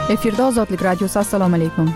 Efirda Ozodlik radiosi. Assalomu alaykum.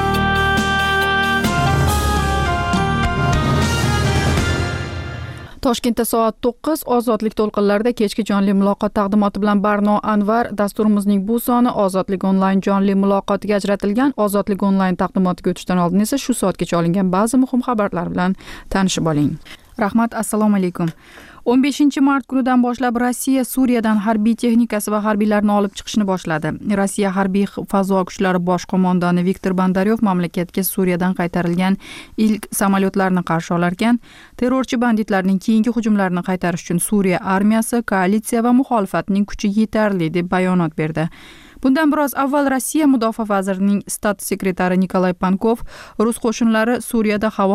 Toshkentda soat 9 Ozodlik to'lqinlarida kechki jonli muloqot taqdimoti bilan Barno Anvar. Dasturimizning bu soni Ozodlik onlayn jonli muloqotiga ajratilgan. Ozodlik onlayn taqdimotiga o'tishdan oldin esa shu soatgacha olingan ba'zi muhim xabarlar bilan tanishib oling. Rahmat, assalomu alaykum. 15 mart kunidan boshlab Rossiya Suriyadan harbiy texnikasi va harbiylarni olib chiqishni boshladi. Rossiya harbiy fazo kuchlari bosh qo'mondoni Viktor Bondaryov mamlakatga Suriyadan qaytarilgan ilk samolyotlarni qarshi olar ekan, terrorchi banditlarning keyingi hujumlarini qaytarish uchun Suriya armiyasi, koalitsiya va muxolifatning kuchi yetarli deb bayonot berdi. Bundan biroz avval Rossiya mudofaa vazirining stat sekretari Nikolay Pankov rus qo'shinlari Suriyada havo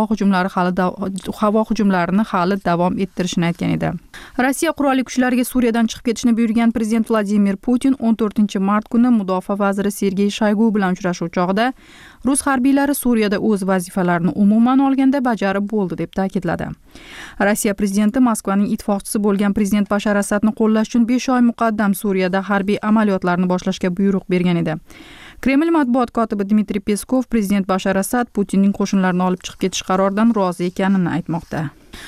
hujumlarini hali davom ettirishini aytgan edi. Rossiya qurolli kuchlariga Suriyadan chiqib ketishni buyurgan prezident Vladimir Putin 14 mart kuni mudofaa vaziri Sergey Shoygu bilan uchrashuv chog'ida rus harbiylari Suriyada o'z vazifalarini umuman olganda bajarib bo'ldi deb ta'kidladi. Rossiya prezidenti Moskvaning ittifoqchisi bo'lgan prezident Bashar Asadni qo'llash uchun 5 oy muqaddam Suriyada harbiy amaliyotlarni boshlashga buyruq bergan edi. Kreml matbuot kotibi Dmitriy Peskov prezident Bashar Asad Putinning qo'shinlarini olib chiqib ketish qaroridan rozi ekanini aytmoqda.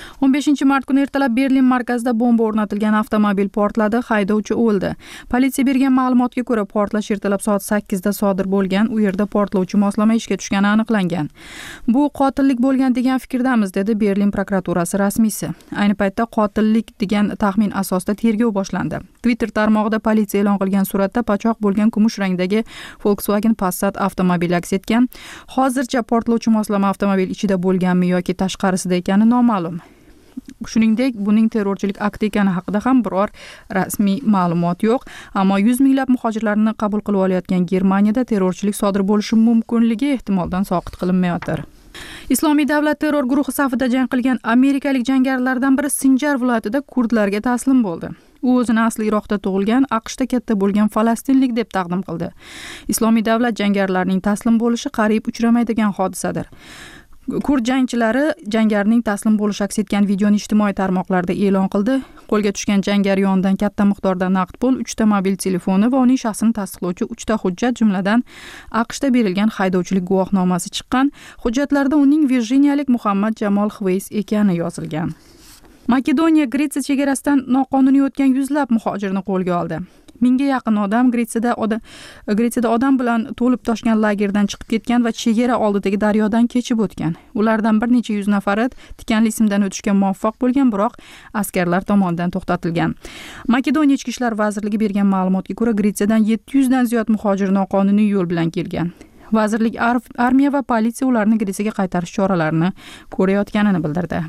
15 mart kuni ertalab Berlin markazida bomba o'rnatilgan avtomobil portladi, haydovchi o'ldi. Politsiya bergan ma'lumotga ko'ra, portlash ertalab soat 8 da sodir bo'lgan, u yerda portlovchi moslama ishga tushgani aniqlangan. Bu qotillik bo'lgan degan fikrdamiz, dedi Berlin prokuraturasi rasmiysi. Ayni paytda qotillik degan taxmin asosida tergov boshlandi. Twitter tarmog'ida politsiya e'lon qilgan suratda pachoq bo'lgan kumush rangdagi Volkswagen Passat avtomobili aks etgan. Hozircha portlovchi moslama avtomobil ichida bo'lganmi yoki tashqarisida ekani noma'lum. Shuningdek, buning terrorchilik akti ekani haqida ham biror rasmiy ma'lumot yo'q, ammo 100 minglab muhojirlarni qabul qilib olayotgan Germaniyada terrorchilik sodir bo'lishi mumkinligi ehtimoldan soqit qilinmayotir. Islomiy davlat terror guruhi safida jang qilgan amerikalik jangarilardan biri Sinjar viloyatida kurdlarga taslim bo'ldi. U o'zini asli Iroqda tug'ilgan, AQShda katta bo'lgan falastinlik deb taqdim qildi. Islomiy davlat jangarilarining taslim bo'lishi qariyb uchramaydigan hodisadir. Kurd jangchilari jangarining taslim bo'lishi aks etgan videoni ijtimoiy tarmoqlarda e'lon qildi. Qo'lga tushgan jangari yonidan katta miqdorda naqd pul, 3 ta mobil telefoni va uning shaxsini tasdiqlovchi 3 ta hujjat, jumladan AQShda berilgan haydovchilik guvohnomasi chiqqan. Hujjatlarda uning virjiniyalik Muhammad Jamol Xveys ekani yozilgan. Makedoniya Gretsiya chegarasidan noqonuniy o'tgan yuzlab muhojirni qo'lga oldi. Mingga yaqin odam Gretsiyada odam bilan to'lib toshgan lagerdan chiqib ketgan va chegara oldidagi daryodan kechib o'tgan. Ulardan bir necha yuz nafari tikanli simdan o'tishga muvaffaq bo'lgan, biroq askarlar tomonidan to'xtatilgan. Makedoniya Ichki ishlar vazirligi bergan ma'lumotga ko'ra, Gretsiyadan 700 dan ziyod muhojir noqonuniy yo'l bilan kelgan. Vazirlik armiya va politsiya ularni Gretsiyaga qaytarish choralarini ko'rayotganini bildirdi.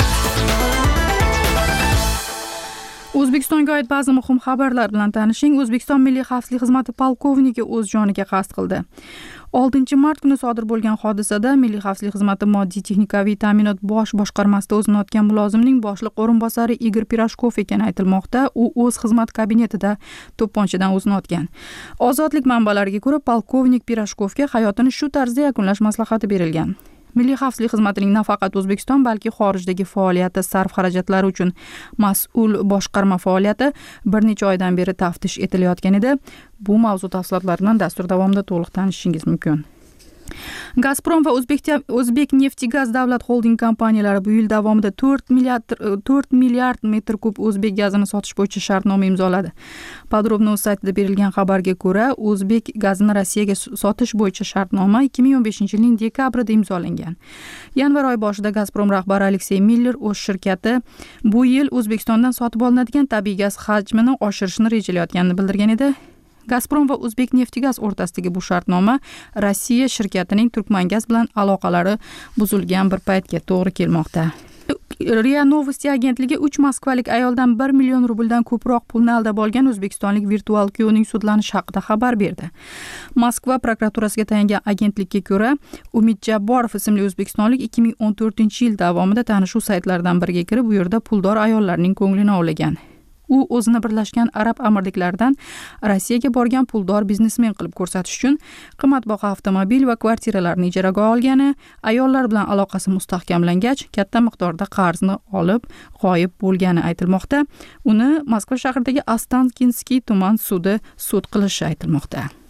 O'zbekistonga oid ba'zi muhim xabarlar bilan tanishing. O'zbekiston Milliy xavfsizlik xizmati polkovniki o'z joniga qasd qildi. 6 mart kuni sodir bo'lgan hodisada Milliy xavfsizlik xizmati moddiy texnikaviy ta'minot bosh boshqarmasida o'zini otgan mulozimning boshliq o'rinbosari Igor Pirashkov ekani aytilmoqda. U o'z xizmat kabinetida to'pponchadan o'zini otgan. Ozodlik manbalariga ko'ra, polkovnik Pirashkovga hayotini shu tarzda yakunlash maslahati berilgan. Milliy xavfsizlik xizmatining nafaqat O'zbekiston, balki xorijdagi faoliyati, sarf xarajatlari uchun mas'ul boshqarma faoliyati bir necha oydan beri taftish etilayotgan edi. Bu mavzu tafsilotlari bilan dastur davomida to'liq tanishishingiz mumkin. Gazprom va O'zbekneftgaz davlat holding kompaniyalari bu yil davomida 4 milliard metr kub o'zbek gazini sotish bo'yicha shartnoma imzoladi. Podrobno o'z saytida berilgan xabarga ko'ra, o'zbek gazini Rossiyaga sotish bo'yicha shartnoma 2015-yilning dekabrida imzolangan. Yanvar oyi boshida Gazprom rahbari Aleksey Miller o'z shirkati bu yil O'zbekistondan sotib olinadigan tabiiy gaz hajmini oshirishni rejalayotganini bildirgan edi. Gazprom va O'zbekneftgaz o'rtasidagi bu shartnoma Rossiya shirkatining Turkmangaz bilan aloqalari buzilgan bir paytga to'g'ri kelmoqda. RIA Novosti agentligi 3 moskvalik ayoldan 1 million rubldan ko'proq pulni aldab olgan o'zbekistonlik virtual kuyovning sudlanishi haqida xabar berdi. Moskva prokuraturasiga tayangan agentlikka ko'ra, Umid Jabborov ismli o'zbekistonlik 2014-yil davomida tanishuv saytlaridan biriga kirib, bu yerda puldor ayollarning ko'nglini ovlagan. U o'zini Birlashgan Arab Amirliklaridan Rossiyaga borgan puldor biznesmen qilib ko'rsatish uchun qimmatbaho avtomobil va kvartiralarni ijaraga olgani, ayollar bilan aloqasi mustahkamlangach, katta miqdorda qarzni olib g'oyib bo'lgani aytilmoqda. Uni Moskva shahridagi Ostankinskiy tuman sudi sud qilishi aytilmoqda.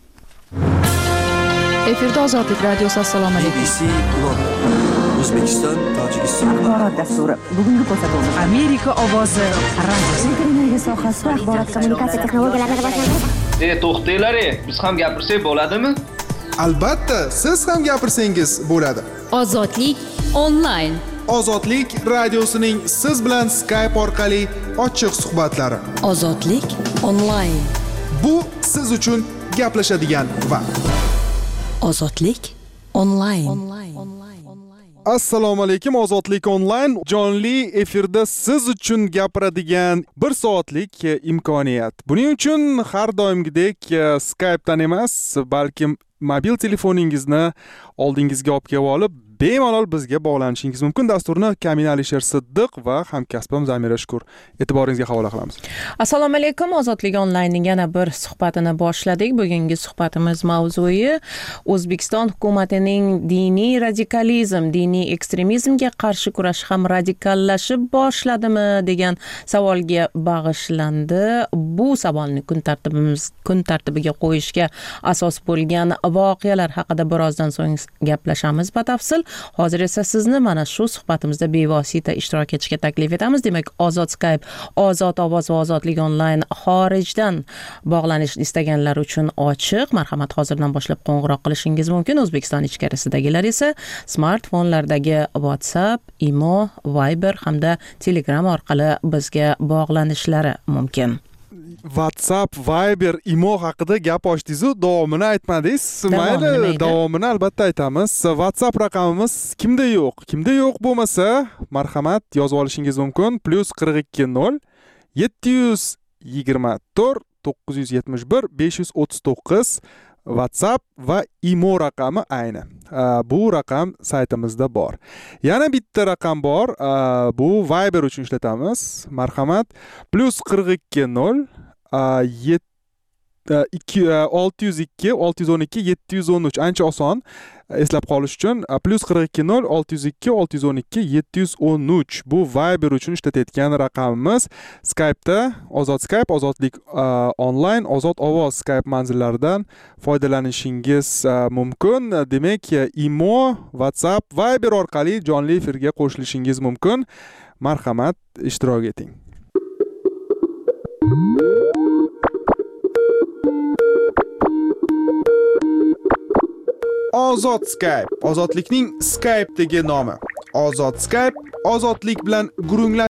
Efirda Ozodlik radiosi. Assalomu alaykum. BBC London, O'zbekiston, Tojikiston. Axborot dasturi. Bugungi ko'rsatuvimiz Amerika ovozi radiosi. Televiziya sohasida axborot kommunikatsiya texnologiyalarini rivojlantirish. To'xtanglar, biz ham gapirsak bo'ladimi? Albatta, siz ham gapirsangiz bo'ladi. Ozodlik onlayn. Ozodlik radiosining siz bilan Skype orqali ochiq suhbatlari. Ozodlik onlayn. Bu siz uchun gaplashadigan vaqt. Ozodlik onlayn. Assalomu alaykum. Ozodlik onlayn jonli efirda siz uchun gapiradigan 1 soatlik imkoniyat. Buning uchun har doimgidek Skype'dan emas, balkim mobil telefoningizni oldingizga olib kelib olib, bemalol bizga bog'lanishingiz mumkin. Dasturni Kamina Alisher Siddiq va hamkasbim Zamira Shukur e'tiboringizga havola qilamiz. Assalomu alaykum. Ozodlik onlaynning yana bir suhbatini boshladik. Bugungi suhbatimiz mavzui O'zbekiston hukumatining diniy radikalizm, diniy ekstremizmga qarshi kurash ham radikallashib boshladimi degan savolga bag'ishlandi. Bu savolni kun tartibiga qo'yishga asos bo'lgan voqealar haqida birozdan so'ng gaplashamiz batafsil. Hozir esa sizni mana shu suhbatimizda bevosita ishtirok etishga taklif etamiz. Demak, Ozod Skype, Ozod ovoz va Ozodlik onlayn xorijdan bog'lanish istaganlar uchun ochiq. Marhamat, hozirdan boshlab qo'ng'iroq qilishingiz mumkin. O'zbekiston ichkarisidagilar esa smartfonlardagi WhatsApp, Imo, Viber hamda Telegram orqali bizga bog'lanishlari mumkin. WhatsApp, Viber, Imo haqida gap ochdingiz-ku, davomini aytmadingiz. Mayli, davomini albatta aytamiz. WhatsApp raqamimiz kimda yo'q? Kimda yo'q bo'lmasa, marhamat, yozib olishingiz mumkin. +420 724 971 539 WhatsApp va Imo raqami ayni. Bu raqam saytimizda bor. Yana bitta raqam bor. Bu Viber uchun ishlatamiz. Marhamat, +420 602 612 713. Ancha oson eslab qolish uchun +420 602 612 713. Bu Viber uchun ishlatayotgan raqamimiz. Skype'da Ozod Skype, Ozodlik onlayn, Ozod ovoz Skype manzillaridan foydalanishingiz mumkin. Demak, Imo, WhatsApp, Viber orqali jonli efirga qo'shilishingiz mumkin. Marhamat, ishtirok eting. Ozod Skype, ozodlikning Skype'dagi nomi. Ozod Skype, ozodlik bilan gurunglash